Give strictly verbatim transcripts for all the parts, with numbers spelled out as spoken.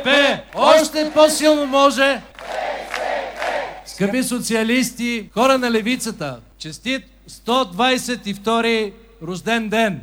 БСП още по-силно може! Скъпи социалисти, хора на левицата, честит сто двадесет и втори рожден ден!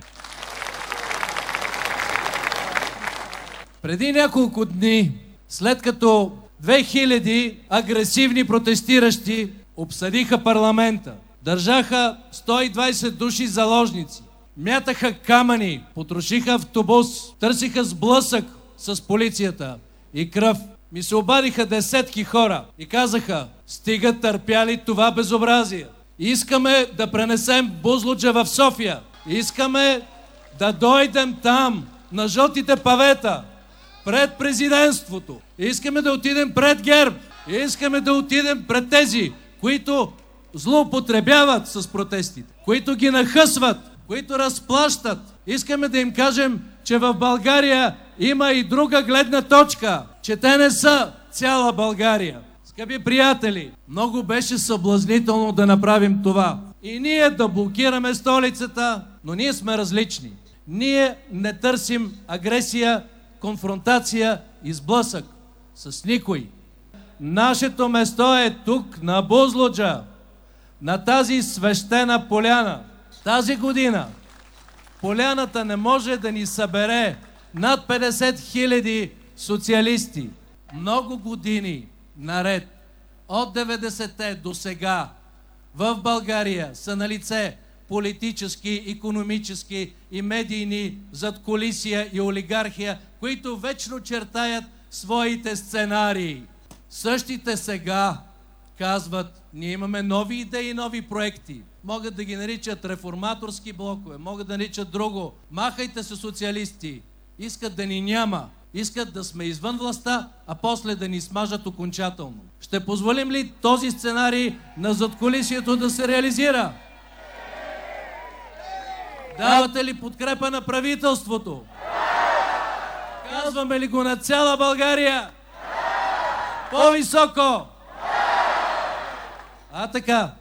Преди няколко дни, след като две хиляди агресивни протестиращи обсадиха парламента, държаха сто и двадесет души заложници, мятаха камъни, потрошиха автобус, търсиха сблъсък с полицията и кръв, ми се обадиха десетки хора и казаха: стига търпяли това безобразие. Искаме да пренесем Бузлуджа в София. Искаме да дойдем там, на жълтите павета, пред президентството. Искаме да отидем пред ГЕРБ. Искаме да отидем пред тези, които злоупотребяват с протестите, които ги нахъсват, които разплащат. Искаме да им кажем, че в България има и друга гледна точка, че те не са цяла България. Скъпи приятели, много беше съблазнително да направим това. И ние да блокираме столицата, но ние сме различни. Ние не търсим агресия, конфронтация и сблъсък с никой. Нашето место е тук, на Бузлуджа, на тази свещена поляна. Тази година поляната не може да ни събере над петдесет хиляди социалисти. Много години наред, от деветдесетте до сега, в България са налице политически, икономически и медийни задкулисия и олигархия, които вечно чертаят своите сценарии. Същите сега казват: ние имаме нови идеи, нови проекти. Могат да ги наричат реформаторски блокове, могат да наричат друго. Махайте се, социалисти! Искат да ни няма. Искат да сме извън властта, а после да ни смажат окончателно. Ще позволим ли този сценарий на задкулисието да се реализира? Давате ли подкрепа на правителството? Казваме ли го на цяла България? По-високо! А така,